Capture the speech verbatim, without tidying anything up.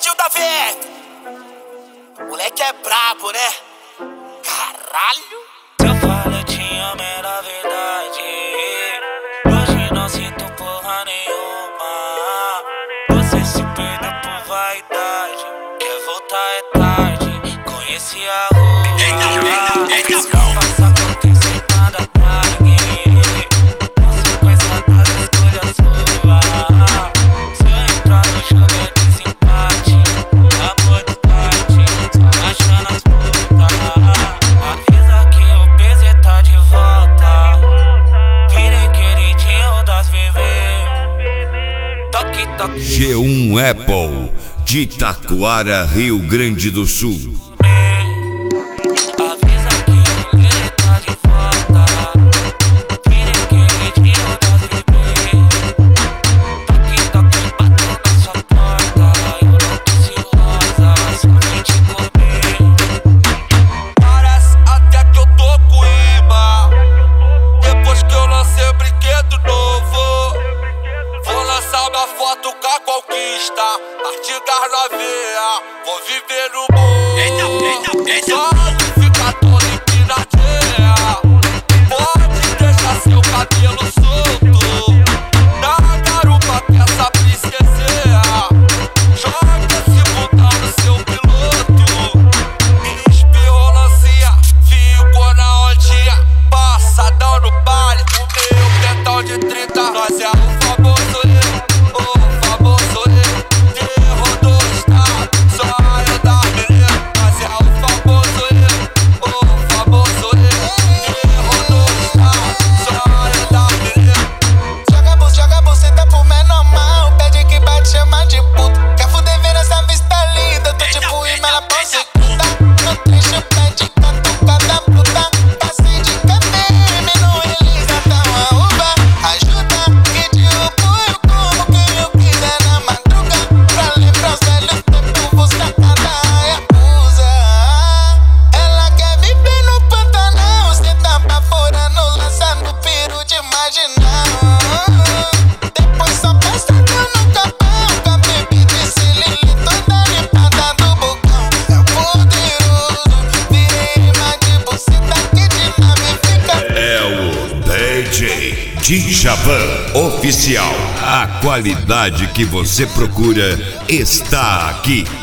Gil da Verta. Moleque é brabo, né? Caralho. Eu falo, eu te amo, era verdade. Hoje não sinto porra nenhuma. Você se perdeu por vaidade. Quer voltar é tarde. Conheci a rua. Não faça acontecer nada pra ninguém. Consequência das escolhas suas. Se eu entrar no jogo é desempate. Amor de parte, só achando as putas. Avisa que o P Z tá de volta. Virei queridinho das bebê. Toque, toque. G um Apple, de Taquara, Rio Grande do Sul. Avisa que o P Z tá de volta. Virei queridinho das bebê. Toque, toque, bato na sua porta. Eu não tô cilosa, só vim te comer. Parece até que eu tô com imã. Depois que eu lancei o brinquedo novo, vou lançar uma foto com a conquista. Artigas na veia, vou viver no mundo. Só não fica todo empinadinha. Pode deixar seu cabelo solto. Na garupa que essa princesinha. Joga esse botão no seu piloto. Espirrou lancinha, ficou na ondinha. Passadão no baile, o meu pentão de trinta. Nós é o famoso eu, o famoso eu. Terror do estado, só eu da menina. Nós é o famoso eu, o famoso eu. Terror do estado, só eu da menina. Joga bus, joga buceta pro menor mal. Pede que bate, chama de puta. Quer fuder vendo essa vista linda? Tô tipo Imela prosecuta. No trecho pede catucada bruta. Passei de cabelo, no Elisa tá uma uva. Ajuda que te apoio como quem eu quiser na madruga. Pra lembrar os velhos tempos, vou sacar da Hayabusa. Ela quer viver no Pantanal. Cê tá baforando, lançando piro de marginal. Depois só passa no capão. Com a bebida e Lili toda limpada do bocão. É o poderoso, virei rima de buceta que de nave fica. É o D J Djavan Oficial. A qualidade que você procura está aqui.